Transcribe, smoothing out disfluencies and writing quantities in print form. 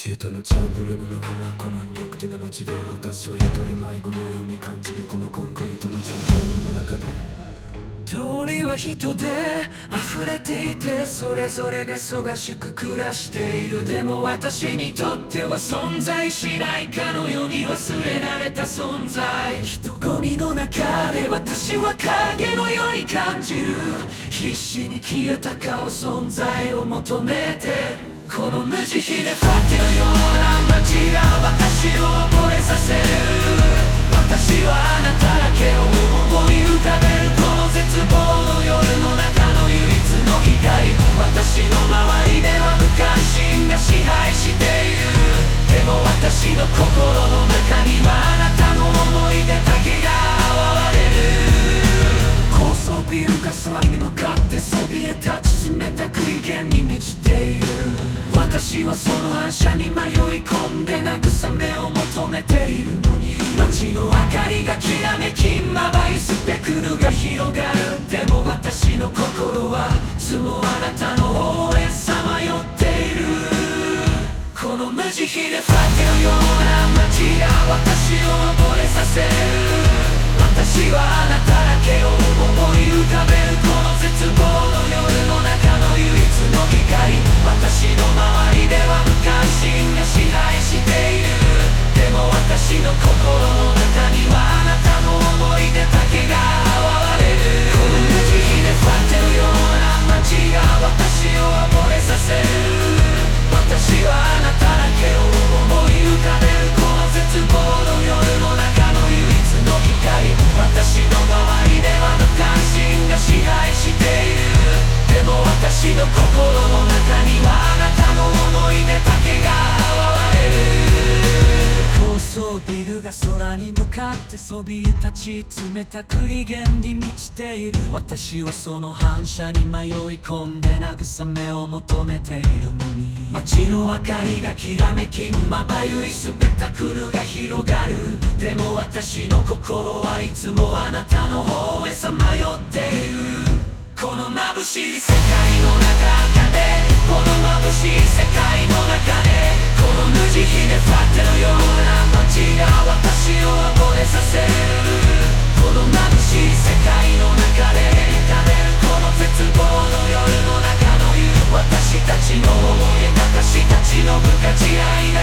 シートのジャングルの花この緑地な街で私は宿り迷子のように感じるこのコンクリートのジャングルの中で通りは人で溢れていてそれぞれが忙しく暮らしているでも私にとっては存在しないかのように忘れられた存在人混みの中で私は影のように感じる必死に消えた顔存在を求めてこの無慈悲でファテのような街が私を覚えさせる私はあなただけを思い浮かべるこの絶望の夜の中の唯一の光私の周りでは無関心が支配しているでも私の心の中にはあなたの思い出だけが現れる高層ビルが空に向かってそびえ立ち冷たく威厳に満ちている私はその反射に迷い込んで慰めを求めているのに街の明かりがきらめきまばゆスペクルが広がるでも私の心はいつもあなたの方へさまよっているこの無慈悲でファテのような街が私を溺れさせる私はあなただけを思い浮かべるこの絶望の夜の中の唯一の光私の周りでは無関心が支配しているでも私の心の中にはあなたの思い出だけが現れるこの無慈悲でファテのような街が私を溺れさせる私はあなただけを思い浮かべるこの絶望の夜の中の唯一の光私の周りでは無関心が支配しているでも私の心の中にはあなたの思い出だけが現れる高層ビルが空に向かってそびえ立ち冷たく威厳に満ちている私はその反射に迷い込んで慰めを求めているのに街の明かりがきらめきまばゆいスペタクルが広がるでも私の心はいつもあなたの方へさまよっているこの眩しい世界の中でこの眩しい世界の中でこの無慈悲でファテのような街が私を溺れさせるこの眩しい世界の中で描かれるこの絶望の夜の中の私たちの思い私たちの無価値愛